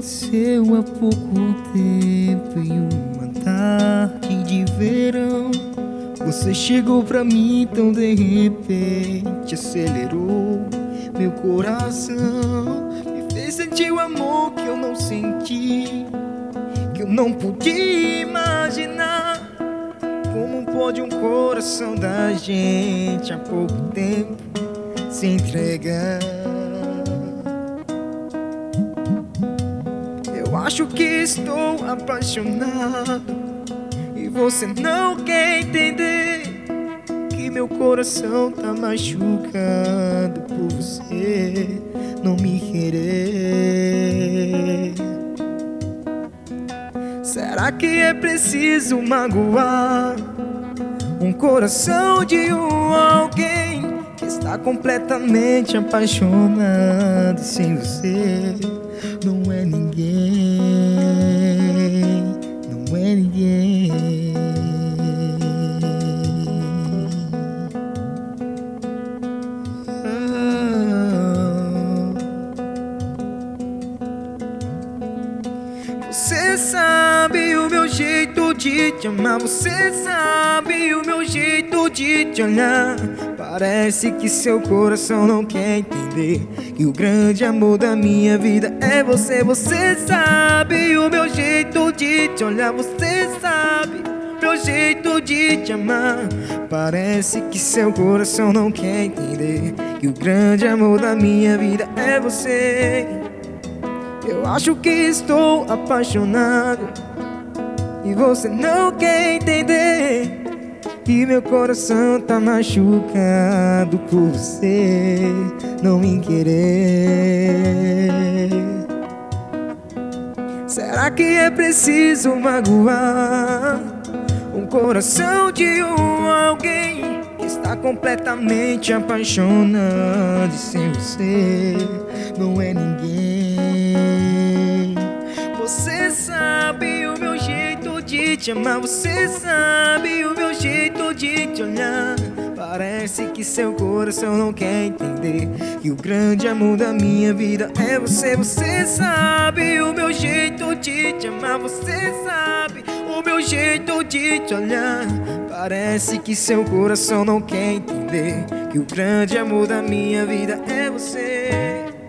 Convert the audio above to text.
aconteceu há pouco tempo, em uma tarde de verão. Você chegou pra mim tão de repente, acelerou meu coração, me fez sentir o amor que eu não senti, que eu não podia imaginar. Como pode um coração da gente há pouco tempo se entregar? Eu acho que estou apaixonado e você não quer entender que meu coração tá machucado por você não me querer. Será que é preciso magoar um coração de alguém que está completamente apaixonado? Sem você não é ninguém, não é ninguém. Você sabe o meu jeito de te amar, você sabe o meu jeito de te olhar. Parece que seu coração não quer entender que o grande amor da minha vida é você. Você sabe o meu jeito de te olhar, você sabe o meu jeito de te amar. Parece que seu coração não quer entender que o grande amor da minha vida é você. Eu acho que estou apaixonado e você não quer entender que meu coração tá machucado por você não me querer. Será que é preciso magoar um coração de alguém que está completamente apaixonado e sem você não é ninguém? Você sabe o meu jeito de te amar, você sabe o meu jeito de te olhar. Parece que seu coração não quer entender que o grande amor da minha vida é você. Você sabe o meu jeito de te amar, você sabe o meu jeito de te olhar. Parece que seu coração não quer entender que o grande amor da minha vida é você.